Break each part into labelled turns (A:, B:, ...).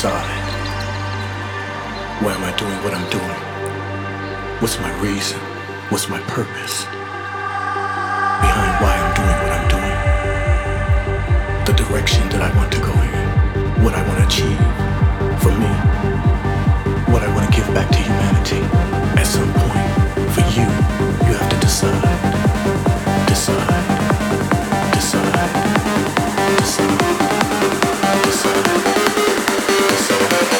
A: decide, why am I doing what I'm doing? What's my reason? What's my purpose behind why I'm doing what I'm doing? The direction that I want to go in, what I want to achieve for me, what I want to give back to humanity. At some point, for you, you have to decide, decide, decide, decide, decide, decide.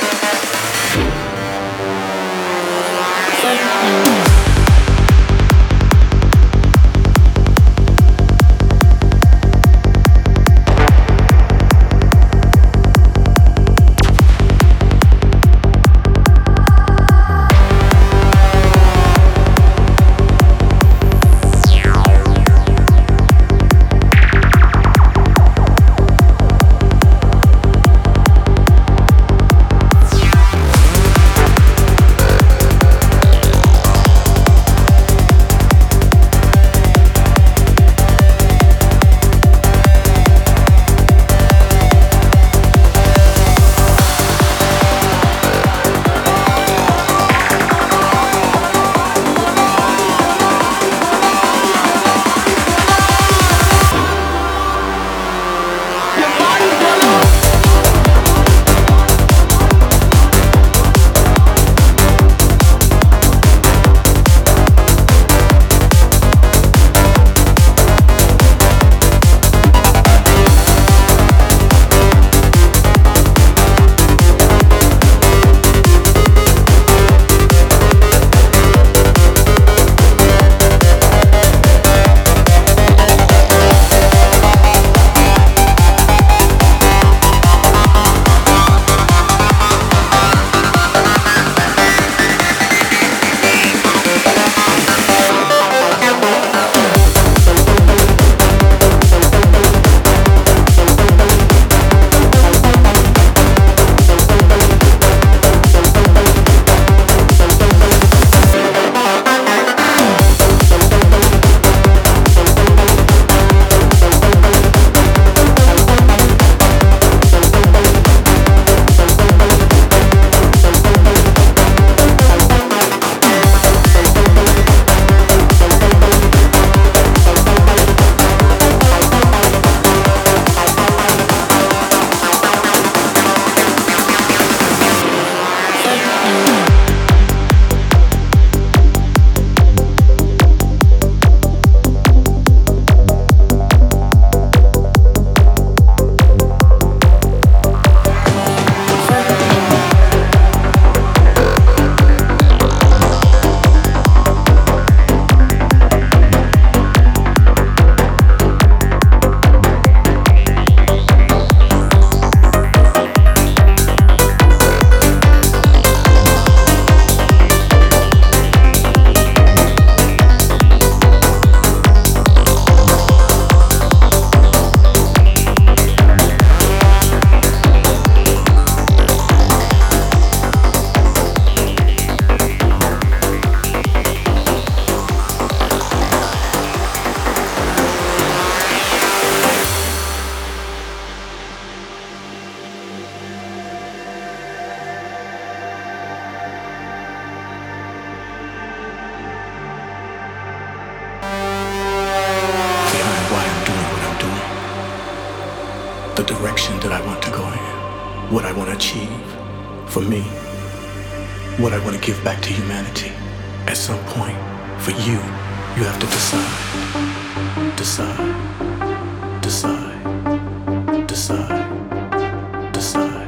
A: The direction that I want to go in, what I want to achieve for me, what I want to give back to humanity. At some point, for you, you have to decide, decide, decide, decide, decide.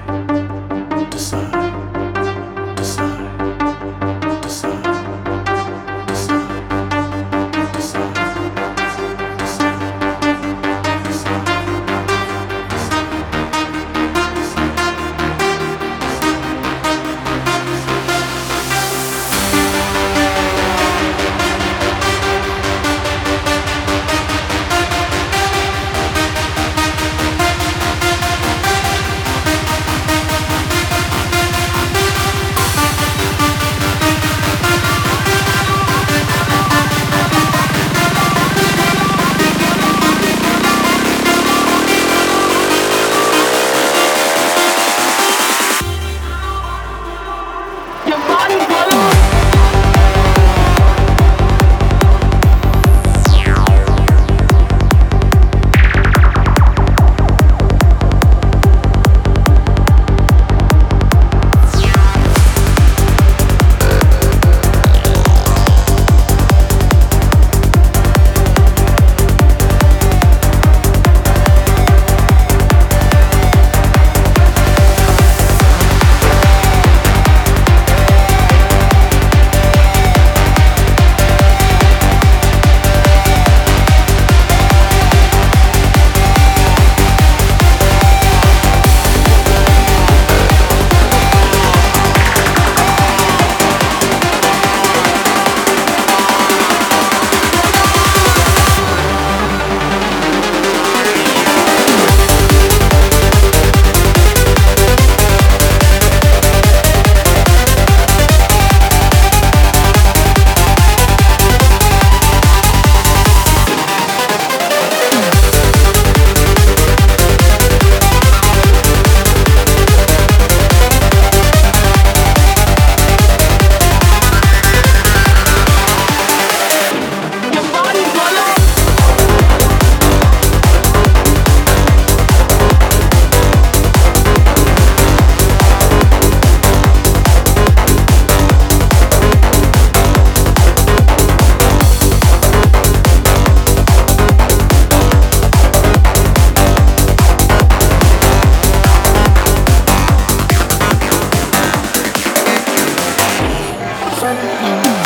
B: Thank